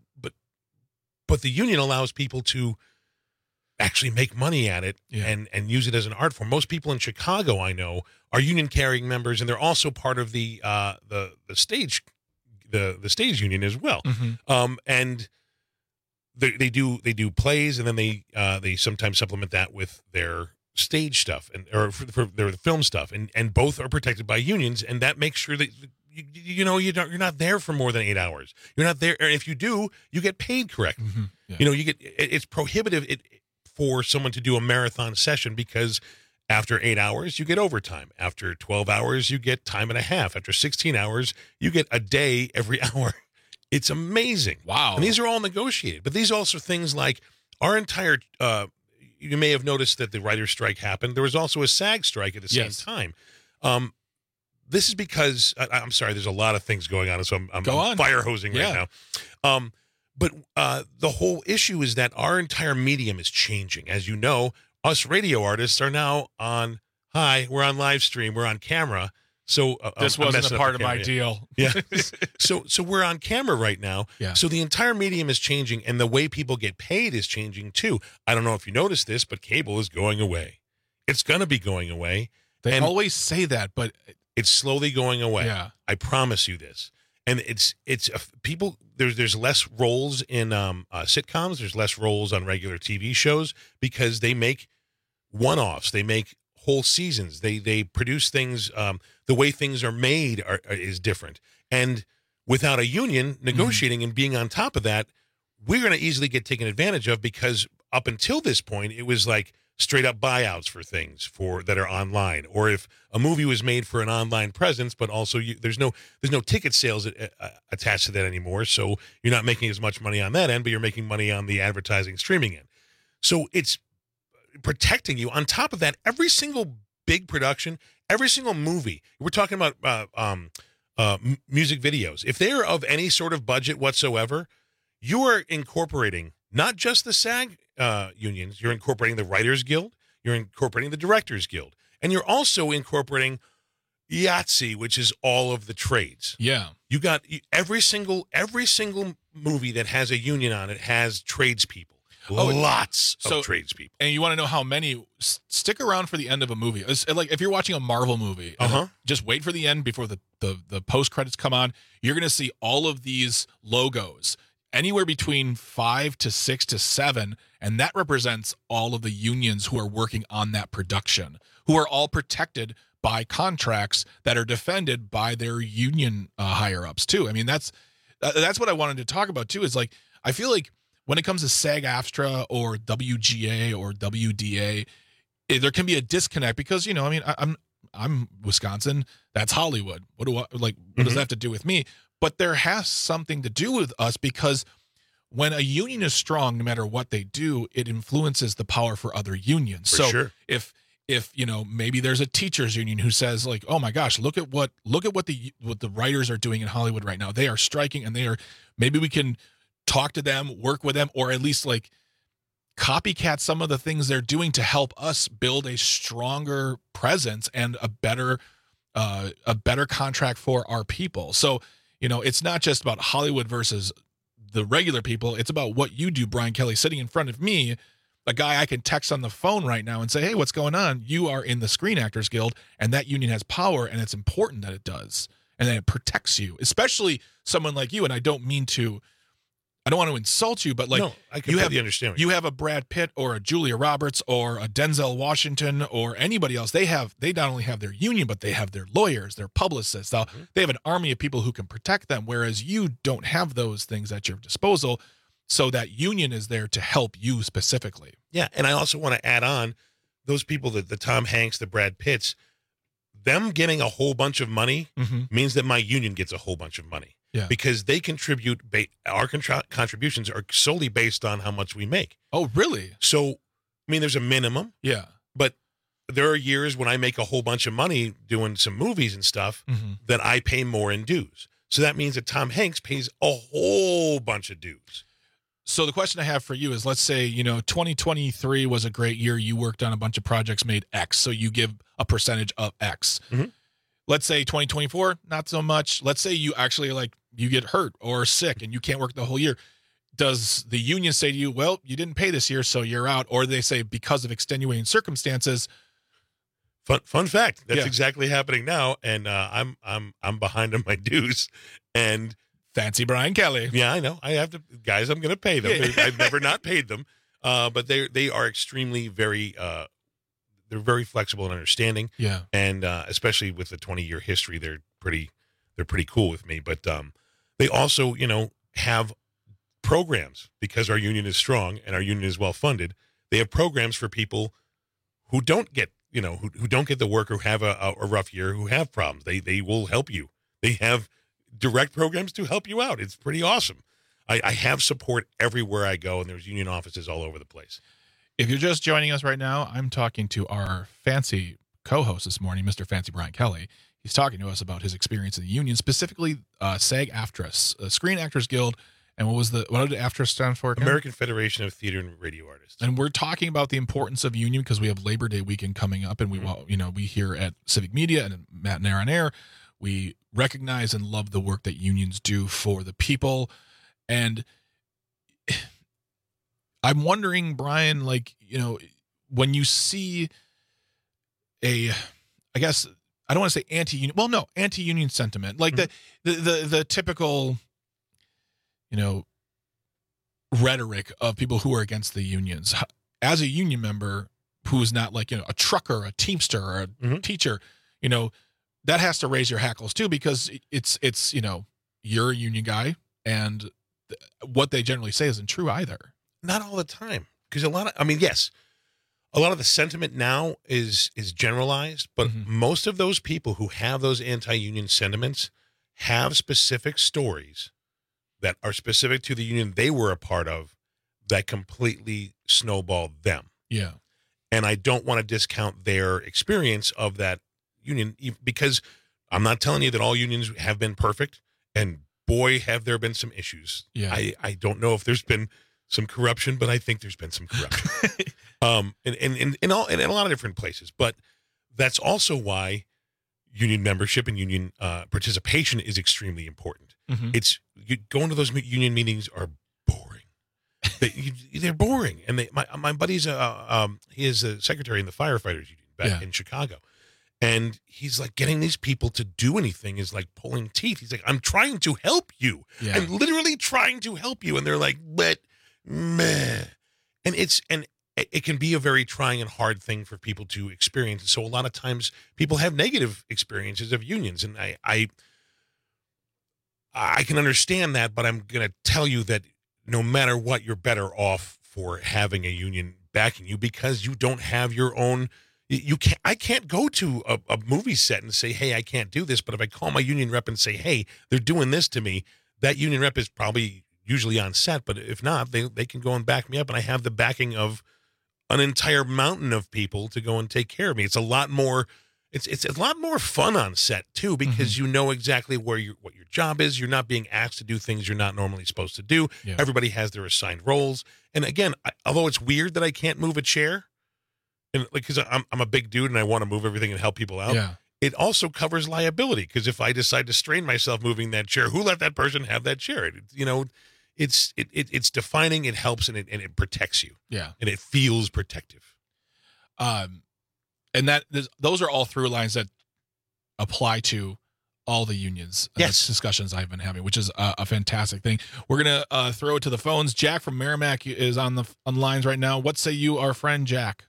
But the union allows people to actually make money at it and use it as an art form. Most people in Chicago I know are union carrying members, and they're also part of the stage union as well. And they do plays, and then they sometimes supplement that with their stage stuff or for their film stuff, and both are protected by unions, and that makes sure that you're not there for more than 8 hours. You're not there, and if you do, you get paid correctly. It's prohibitive for someone to do a marathon session because after 8 hours you get overtime. After 12 hours you get time and a half. After 16 hours you get a day every hour. It's amazing. Wow. And these are all negotiated. But these also things like our entire you may have noticed that the writer's strike happened. There was also a SAG strike at the same time. This is because I'm sorry, there's a lot of things going on, so I'm fire hosing right now. But the whole issue is that our entire medium is changing. As you know, us radio artists are now on we're on live stream, we're on camera. So this wasn't a part of my deal. Yeah. So we're on camera right now. Yeah. So the entire medium is changing, and the way people get paid is changing too. I don't know if you noticed this, but cable is going away. It's going to be going away. They always say that, but it's slowly going away. Yeah. I promise you this. And it's people. There's less roles in sitcoms. There's less roles on regular TV shows because they make one-offs. They make whole seasons. They produce things. The way things are made is different. And without a union negotiating and being on top of that, we're going to easily get taken advantage of, because up until this point, it was like straight up buyouts for things that are online, or if a movie was made for an online presence, but also there's no ticket sales attached to that anymore. So you're not making as much money on that end, but you're making money on the advertising streaming end. So it's protecting you. On top of that, every single big production, every single movie, we're talking about music videos. If they are of any sort of budget whatsoever, you are incorporating not just the SAG unions, you're incorporating the Writers Guild, you're incorporating the Directors Guild, and you're also incorporating IATSE, which is all of the trades. Yeah. You got every single movie that has a union on it has tradespeople. Lots of tradespeople. And you want to know how many? Stick around for the end of a movie. It's like if you're watching a Marvel movie, just wait for the end before the post credits come on. You're going to see all of these logos, anywhere between 5 to 6 to 7, and that represents all of the unions who are working on that production, who are all protected by contracts that are defended by their union higher ups too. I mean, that's what I wanted to talk about too. Is like I feel like when it comes to SAG-AFTRA or WGA or WDA, there can be a disconnect because, you know, I mean, I'm Wisconsin. That's Hollywood. What does that have to do with me? But there has something to do with us because when a union is strong, no matter what they do, it influences the power for other unions. Sure. If you know, maybe there's a teachers union who says like, oh my gosh, look at what the writers are doing in Hollywood right now. They are striking and maybe we can talk to them, work with them, or at least like copycat some of the things they're doing to help us build a stronger presence and a better contract for our people. So, you know, it's not just about Hollywood versus the regular people. It's about what you do, Brian Kelly, sitting in front of me, a guy I can text on the phone right now and say, hey, what's going on? You are in the Screen Actors Guild, and that union has power, and it's important that it does, and that it protects you, especially someone like you. And I don't want to insult you, but like no, I completely understand. You have a Brad Pitt or a Julia Roberts or a Denzel Washington or anybody else. They not only have their union, but they have their lawyers, their publicists. They have an army of people who can protect them, whereas you don't have those things at your disposal. So that union is there to help you specifically. Yeah, and I also want to add on those people, the Tom Hanks, the Brad Pitts, them getting a whole bunch of money means that my union gets a whole bunch of money. Yeah. Because they contribute, our contributions are solely based on how much we make. Oh, really? So, I mean, there's a minimum. Yeah. But there are years when I make a whole bunch of money doing some movies and stuff that I pay more in dues. So that means that Tom Hanks pays a whole bunch of dues. So the question I have for you is, let's say, you know, 2023 was a great year. You worked on a bunch of projects, made X. So you give a percentage of X. Let's say 2024, not so much. Let's say you actually you get hurt or sick and you can't work the whole year. Does the union say to you, well, you didn't pay this year, so you're out? Or they say because of extenuating circumstances. Fun fact. That's exactly happening now. And I'm behind on my dues. And fancy Brian Kelly. Yeah, I know. I have to, guys, I'm going to pay them. I've never not paid them. But they are extremely they're very flexible and understanding. Yeah. And especially with the 20-year history, they're pretty cool with me. But they also, you know, have programs because our union is strong and our union is well funded. They have programs for people who don't get, you know, who don't get the work or have a rough year, who have problems. They will help you. They have direct programs to help you out. It's pretty awesome. I have support everywhere I go, and there's union offices all over the place. If you're just joining us right now, I'm talking to our fancy co-host this morning, Mr. Fancy Brian Kelly. He's talking to us about his experience in the union, specifically SAG-AFTRA, Screen Actors Guild, and what did AFTRA stand for again? American Federation of Theater and Radio Artists. And we're talking about the importance of union because we have Labor Day weekend coming up, and we here at Civic Media and Matt and Air on Air, we recognize and love the work that unions do for the people. And I'm wondering, Brian, like, you know, when you see I guess I don't want to say anti-union sentiment, like the typical, you know, rhetoric of people who are against the unions. As a union member who is not like, you know, a trucker, a teamster, or a teacher, you know, that has to raise your hackles too, because it's you know, you're a union guy, and what they generally say isn't true either. Not all the time, because a lot of the sentiment now is generalized, but most of those people who have those anti-union sentiments have specific stories that are specific to the union they were a part of that completely snowballed them. Yeah. And I don't want to discount their experience of that union, because I'm not telling you that all unions have been perfect, and boy, have there been some issues. Yeah. I don't know if there's been some corruption, but I think there's been some corruption. in a lot of different places. But that's also why union membership and union participation is extremely important. It's going to those union meetings are boring. They're boring, and my buddy's he is a secretary in the firefighters union back in Chicago, and he's like, getting these people to do anything is like pulling teeth. He's like, I'm trying to help you. I'm literally trying to help you, and they're like, but meh, and it can be a very trying and hard thing for people to experience. So a lot of times people have negative experiences of unions, and I can understand that, but I'm going to tell you that no matter what, you're better off for having a union backing you, because you don't have your own. I can't go to a movie set and say, hey, I can't do this. But if I call my union rep and say, hey, they're doing this to me, that union rep is probably usually on set. But if not, they can go and back me up, and I have the backing of an entire mountain of people to go and take care of me. It's a lot more. It's a lot more fun on set too, because you know exactly what your job is. You're not being asked to do things you're not normally supposed to do. Everybody has their assigned roles. And again, although it's weird that I can't move a chair, and because I'm a big dude and I want to move everything and help people out. It also covers liability, because if I decide to strain myself moving that chair, who let that person have that chair? It's defining. It helps, and it protects you. And it feels protective. And those are all through lines that apply to all the unions. Discussions I've been having, which is a fantastic thing. We're gonna throw it to the phones. Jack from Merrimack is on the lines right now. What say you, our friend Jack?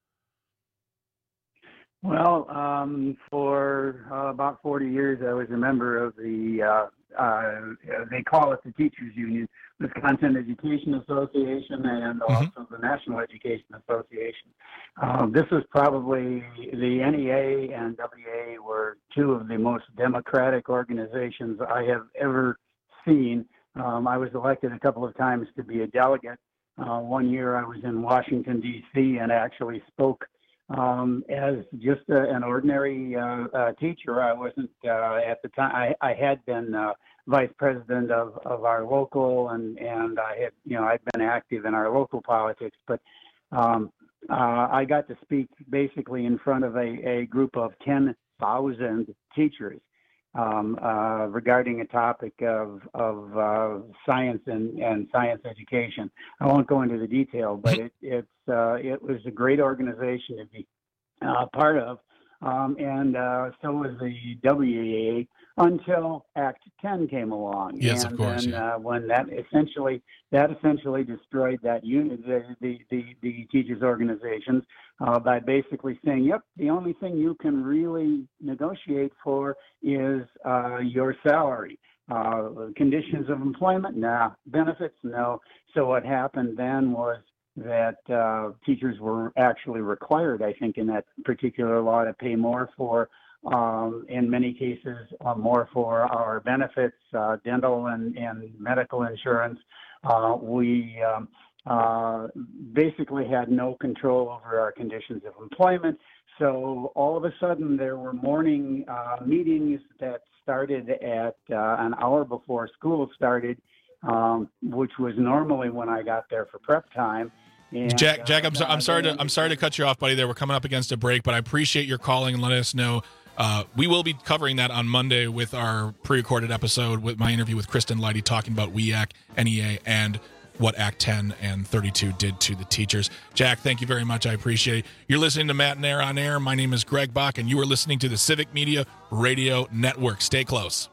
Well, for about 40 years, I was a member of the they call it the Teachers Union, Wisconsin Education Association, and also the National Education Association. This was probably, the NEA and WA were two of the most democratic organizations I have ever seen. I was elected a couple of times to be a delegate. One year I was in Washington, D.C., and actually spoke as just an ordinary teacher. I wasn't at the time. I had been vice president of our local, and I had, I'd been active in our local politics, but I got to speak basically in front of a group of 10,000 teachers regarding a topic of science and science education. I won't go into the detail, but it was a great organization to be part of, and so was the WEA until Act 10 came along. Yes, and of course. then when that essentially destroyed that unit, the teachers organizations, by basically saying, yep, the only thing you can really negotiate for is your salary. Conditions of employment, nah. Benefits, no. So what happened then was that teachers were actually required, I think, in that particular law to pay more for, in many cases, more for our benefits, dental and medical insurance. We basically had no control over our conditions of employment. So all of a sudden there were morning meetings that started at an hour before school started, which was normally when I got there for prep time. And, Jack, I'm sorry to cut you off, buddy. There, we're coming up against a break, but I appreciate your calling and letting us know. We will be covering that on Monday with our pre-recorded episode with my interview with Kristen Leidy, talking about WEAC, NEA, and what Act 10 and 32 did to the teachers. Jack, thank you very much. I appreciate it. You're listening to Matt and Air on Air. My name is Greg Bach, and you are listening to the Civic Media Radio Network. Stay close.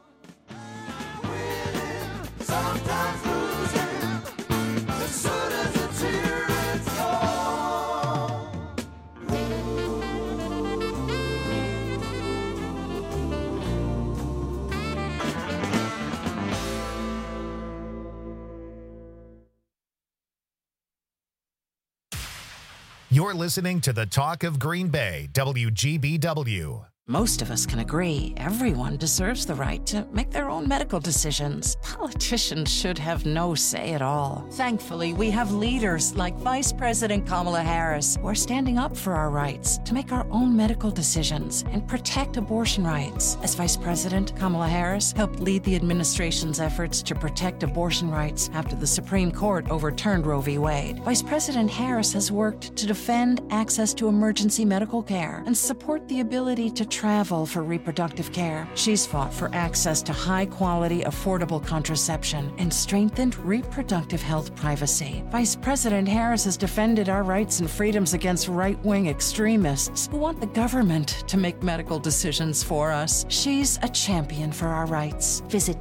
You're listening to the Talk of Green Bay, WGBW. Most of us can agree everyone deserves the right to make their own medical decisions. Politicians should have no say at all. Thankfully, we have leaders like Vice President Kamala Harris who are standing up for our rights to make our own medical decisions and protect abortion rights. As Vice President, Kamala Harris helped lead the administration's efforts to protect abortion rights after the Supreme Court overturned Roe v. Wade. Vice President Harris has worked to defend access to emergency medical care and support the ability to travel for reproductive care. She's fought for access to high-quality, affordable contraception and strengthened reproductive health privacy. Vice President Harris has defended our rights and freedoms against right-wing extremists who want the government to make medical decisions for us. She's a champion for our rights. Visit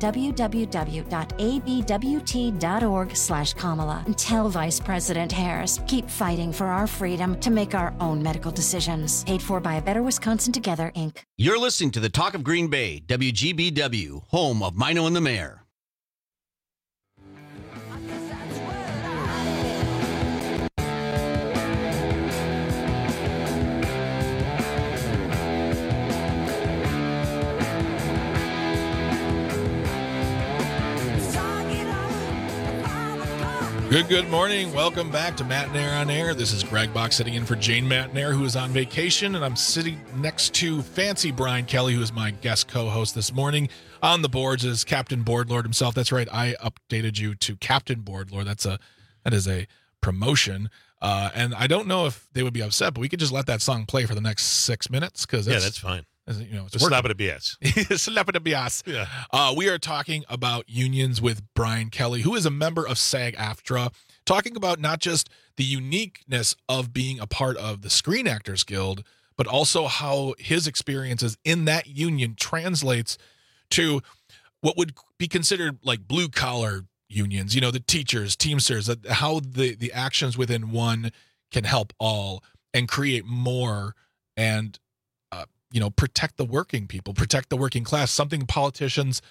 www.abwt.org/Kamala and tell Vice President Harris, keep fighting for our freedom to make our own medical decisions. Paid for by A Better Wisconsin Together, Inc. You're listening to the Talk of Green Bay, WGBW, home of Mino and the Mayor. Good morning. Welcome back to Matt and Air on Air. This is Greg Bach sitting in for Jane Mattnair, who is on vacation, and I'm sitting next to Fancy Brian Kelly, who is my guest co-host this morning. On the boards is Captain Boardlord himself. That's right. I updated you to Captain Boardlord. That is a promotion. And I don't know if they would be upset, but we could just let that song play for the next 6 minutes because that's fine. You know, it's slap it a BS. Slap it a BS. Yeah. We are talking about unions with Brian Kelly, who is a member of SAG-AFTRA, talking about not just the uniqueness of being a part of the Screen Actors Guild, but also how his experiences in that union translates to what would be considered like blue-collar unions, you know, the teachers, Teamsters, how the actions within one can help all and create more and protect the working people, protect the working class, something politicians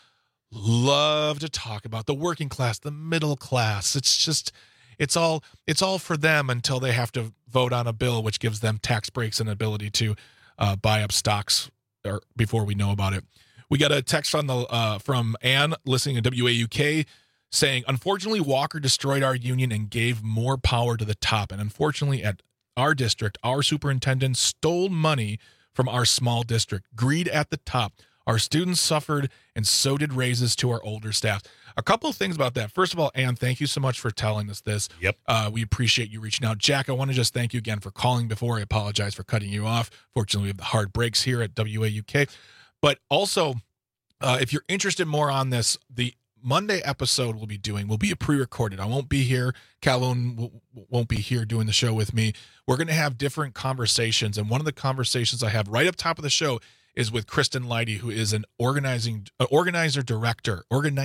love to talk about, the working class, the middle class. It's all for them until they have to vote on a bill which gives them tax breaks and ability to buy up stocks or before we know about it. We got a text on the from Ann listening to WAUK saying, unfortunately, Walker destroyed our union and gave more power to the top. And unfortunately, at our district, our superintendent stole money from our small district. Greed at the top. Our students suffered, and so did raises to our older staff. A couple of things about that. First of all, Ann, thank you so much for telling us this. Yep. We appreciate you reaching out. Jack, I want to just thank you again for calling before. I apologize for cutting you off. Fortunately, we have the hard breaks here at WAUK. But also, if you're interested more on this, the Monday episode will be a pre-recorded. I won't be here. Calhoun won't be here doing the show with me. We're going to have different conversations. And one of the conversations I have right up top of the show is with Kristen Leidy, who is an organizing director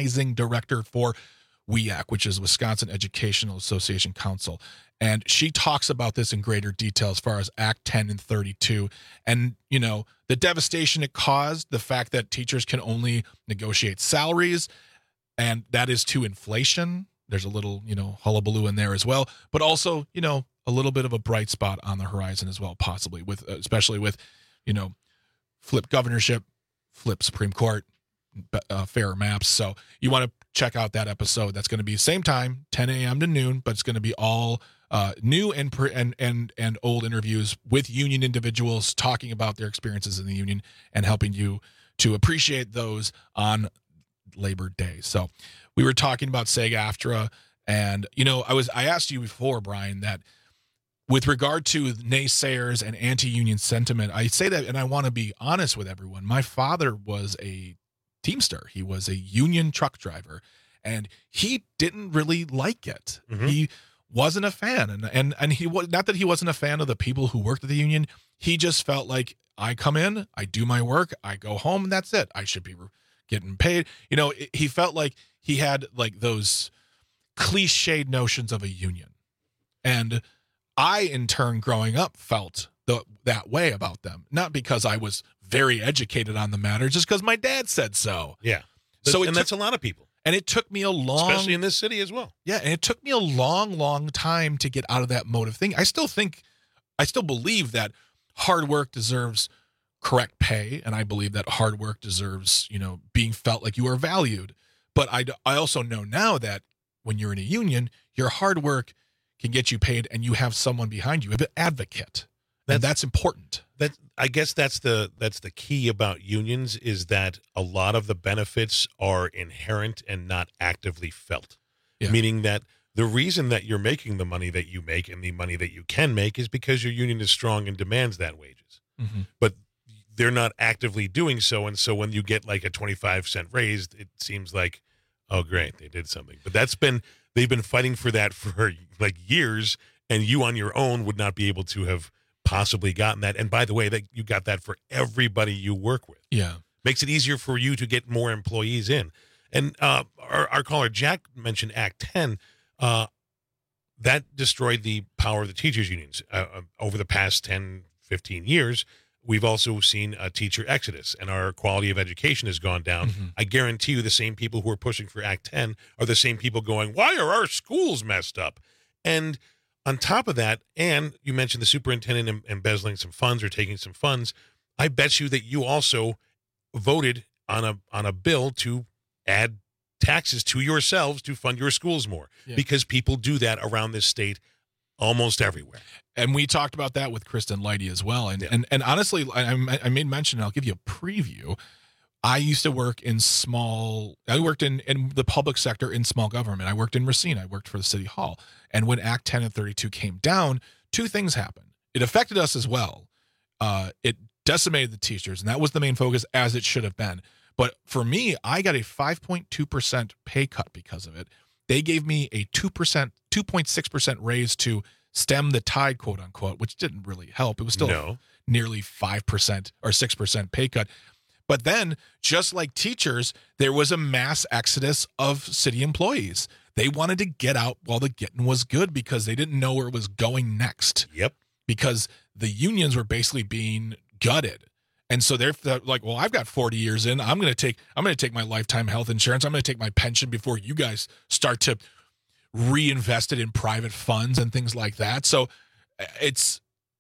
for WEAC, which is Wisconsin Educational Association Council. And she talks about this in greater detail as far as Act 10 and 32. And, you know, the devastation it caused, the fact that teachers can only negotiate salaries, and that is to inflation. There's a little, hullabaloo in there as well, but also, a little bit of a bright spot on the horizon as well, possibly especially with, flip governorship, flip Supreme Court, fairer maps. So you want to check out that episode. That's going to be same time, 10 a.m. to noon, but it's going to be all new and old interviews with union individuals talking about their experiences in the union and helping you to appreciate those on Labor Day. So we were talking about SAG-AFTRA, and I asked you before, Brian, that with regard to naysayers and anti-union sentiment, I say that, and I want to be honest with everyone. My father was a Teamster. He was a union truck driver, and he didn't really like it. Mm-hmm. He wasn't a fan, and he was not that he wasn't a fan of the people who worked at the union. He just felt like, I come in, I do my work, I go home, and that's it. I should be getting paid. He felt like he had like those cliched notions of a union. And I, in turn, growing up, felt that way about them. Not because I was very educated on the matter, just because my dad said so. Yeah. That's a lot of people. And it took me especially in this city as well. Yeah, and it took me a long, long time to get out of that mode of thinking. I still believe that hard work deserves correct pay, and I believe that hard work deserves, being felt like you are valued. But I also know now that when you're in a union, your hard work can get you paid, and you have someone behind you, an advocate. And that's important. I guess that's the key about unions, is that a lot of the benefits are inherent and not actively felt. Yeah. Meaning that the reason that you're making the money that you make and the money that you can make is because your union is strong and demands that wages. Mm-hmm. But they're not actively doing so, and so when you get like a 25-cent raise, it seems like, oh great, they did something. But they've been fighting for that for like years, and you on your own would not be able to have possibly gotten that. And by the way, that you got that for everybody you work with. Yeah. Makes it easier for you to get more employees in. And our caller Jack mentioned Act 10. That destroyed the power of the teachers unions. Over the past 10, 15 years, we've also seen a teacher exodus, and our quality of education has gone down. Mm-hmm. I guarantee you the same people who are pushing for Act 10 are the same people going, why are our schools messed up? And on top of that, and you mentioned the superintendent embezzling some funds or taking some funds, I bet you that you also voted on a bill to add taxes to yourselves to fund your schools more, because people do that around this state almost everywhere. And we talked about that with Kristen Leidy as well. And honestly, I made mention, and I'll give you a preview. I used to work in I worked in the public sector in small government. I worked in Racine. I worked for the city hall. And when Act 10 and 32 came down, two things happened. It affected us as well. It decimated the teachers, and that was the main focus, as it should have been. But for me, I got a 5.2% pay cut because of it. They gave me a 2.6% raise to stem the tide, quote unquote, which didn't really help. It was still nearly 5% or 6% pay cut. But then, just like teachers, there was a mass exodus of city employees. They wanted to get out while the getting was good, because they didn't know where it was going next. Yep. Because the unions were basically being gutted. And so they're like, well, I've got 40 years in. I'm going to take my lifetime health insurance. I'm going to take my pension before you guys start to reinvest it in private funds and things like that. So it's,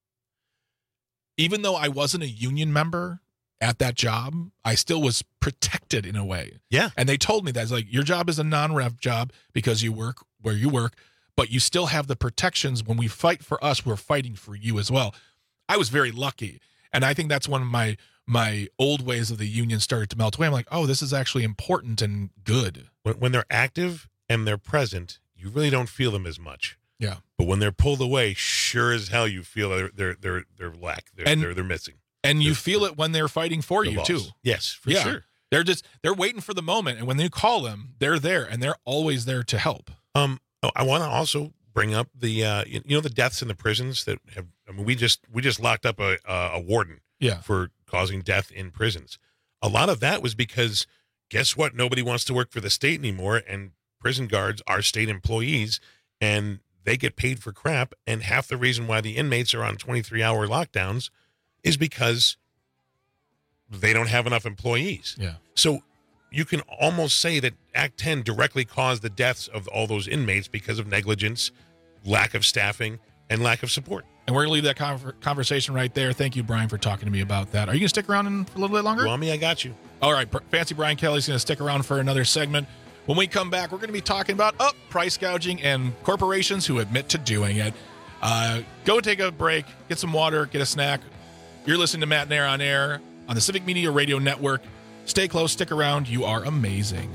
even though I wasn't a union member at that job, I still was protected in a way. Yeah. And they told me that, it's like, your job is a non-rev job because you work where you work, but you still have the protections. When we fight for us, we're fighting for you as well. I was very lucky. And I think that's one of my old ways of the union started to melt away. I'm like, oh, this is actually important and good. When they're active and they're present, you really don't feel them as much. Yeah. But when they're pulled away, sure as hell you feel they're lack. They're missing. And you feel it when they're fighting for you too. Yes, for sure. They're waiting for the moment, and when you call them, they're there, and they're always there to help. I want to also bring up the the deaths in the prisons that have. I mean, we just locked up a warden for causing death in prisons. A lot of that was because, guess what? Nobody wants to work for the state anymore, and prison guards are state employees, and they get paid for crap. And half the reason why the inmates are on 23-hour lockdowns is because they don't have enough employees. Yeah. So you can almost say that Act 10 directly caused the deaths of all those inmates because of negligence, lack of staffing, and lack of support. And we're going to leave that conversation right there. Thank you, Brian, for talking to me about that. Are you going to stick around for a little bit longer? You want me? I got you. All right. Fancy Brian Kelly's going to stick around for another segment. When we come back, we're going to be talking about price gouging and corporations who admit to doing it. Go take a break, get some water, get a snack. You're listening to Matt Nair on Air on the Civic Media Radio Network. Stay close, stick around. You are amazing.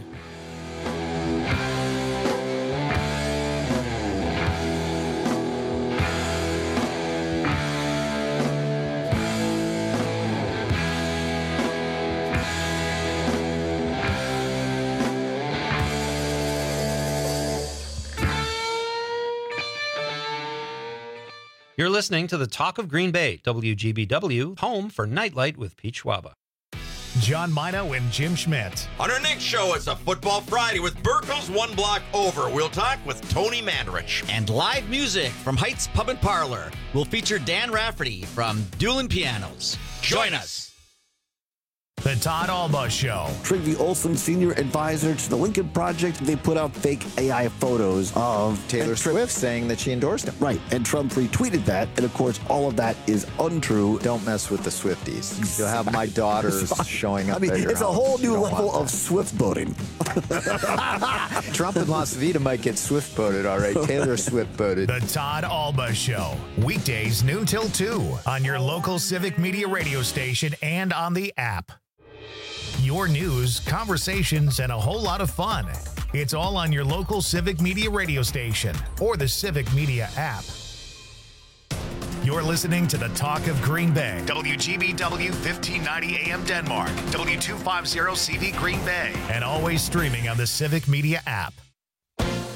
You're listening to the Talk of Green Bay, WGBW, home for Nightlight with Pete Schwaba. John Mino and Jim Schmidt. On our next show, it's a Football Friday with Burkle's One Block Over. We'll talk with Tony Mandarich. And live music from Heights Pub and Parlor will feature Dan Rafferty from Doolin Pianos. Join us. The Todd Alba Show. Trygve Olsen, senior advisor to the Lincoln Project, they put out fake AI photos of Taylor Swift saying that she endorsed him. Right, and Trump retweeted that, and of course, all of that is untrue. Don't mess with the Swifties. You'll have my daughters showing up. I mean, it's a whole new level of Swift boating. Trump in Las Vegas might get Swift boated, all right. Taylor Swift boated. The Todd Alba Show. Weekdays noon till 2 on your local Civic Media radio station and on the app. Your news, conversations, and a whole lot of fun. It's all on your local Civic Media radio station or the Civic Media app. You're listening to the Talk of Green Bay. WGBW 1590 AM Denmark. W250 CV Green Bay. And always streaming on the Civic Media app.